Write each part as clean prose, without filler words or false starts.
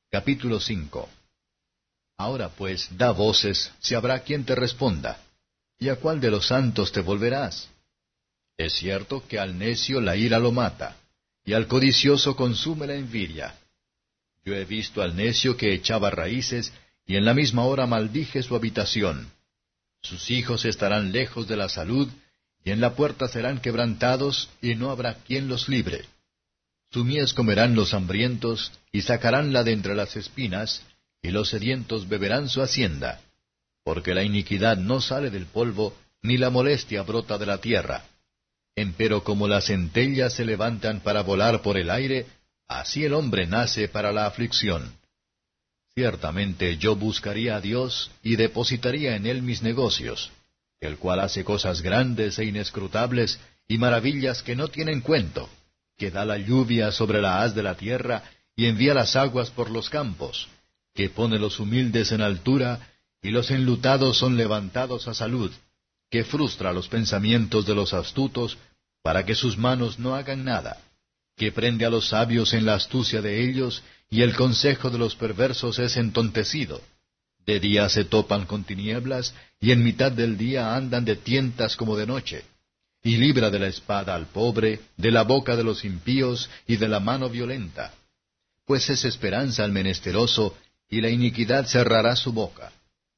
Capítulo 5. Ahora pues, da voces, si habrá quien te responda. ¿Y a cuál de los santos te volverás? Es cierto que al necio la ira lo mata, y al codicioso consume la envidia. Yo he visto al necio que echaba raíces, y en la misma hora maldije su habitación. Sus hijos estarán lejos de la salud, y en la puerta serán quebrantados, y no habrá quien los libre. Su mies comerán los hambrientos, y sacaránla de entre las espinas, y los sedientos beberán su hacienda. Porque la iniquidad no sale del polvo, ni la molestia brota de la tierra. Empero como las centellas se levantan para volar por el aire, así el hombre nace para la aflicción. Ciertamente yo buscaría a Dios, y depositaría en él mis negocios, el cual hace cosas grandes e inescrutables, y maravillas que no tienen cuento, que da la lluvia sobre la haz de la tierra, y envía las aguas por los campos, que pone los humildes en altura, y los enlutados son levantados a salud, que frustra los pensamientos de los astutos, para que sus manos no hagan nada, que prende a los sabios en la astucia de ellos, y el consejo de los perversos es entontecido. De día se topan con tinieblas, y en mitad del día andan de tientas como de noche. Y libra de la espada al pobre, de la boca de los impíos, y de la mano violenta. Pues es esperanza al menesteroso, y la iniquidad cerrará su boca.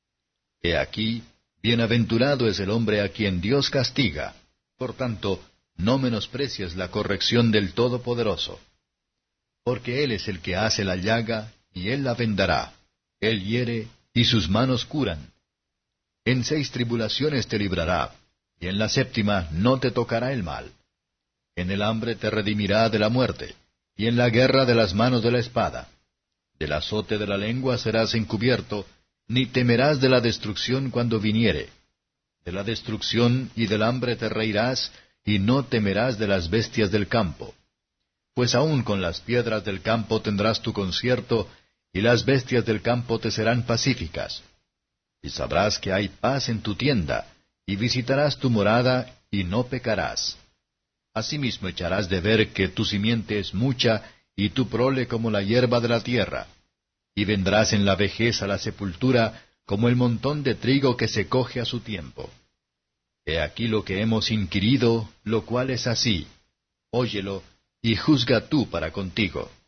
He aquí, bienaventurado es el hombre a quien Dios castiga. Por tanto, no menosprecies la corrección del Todopoderoso. Porque Él es el que hace la llaga, y Él la vendará. Él hiere, y sus manos curan. En 6 tribulaciones te librará, y en la 7ª no te tocará el mal. En el hambre te redimirá de la muerte, y en la guerra de las manos de la espada. Del azote de la lengua serás encubierto, ni temerás de la destrucción cuando viniere. De la destrucción y del hambre te reirás, y no temerás de las bestias del campo. Pues aun con las piedras del campo tendrás tu concierto, y las bestias del campo te serán pacíficas. Y sabrás que hay paz en tu tienda, y visitarás tu morada, y no pecarás. Asimismo echarás de ver que tu simiente es mucha, y tu prole como la hierba de la tierra. Y vendrás en la vejez a la sepultura, como el montón de trigo que se coge a su tiempo. He aquí lo que hemos inquirido, lo cual es así. Óyelo, y juzga tú para contigo.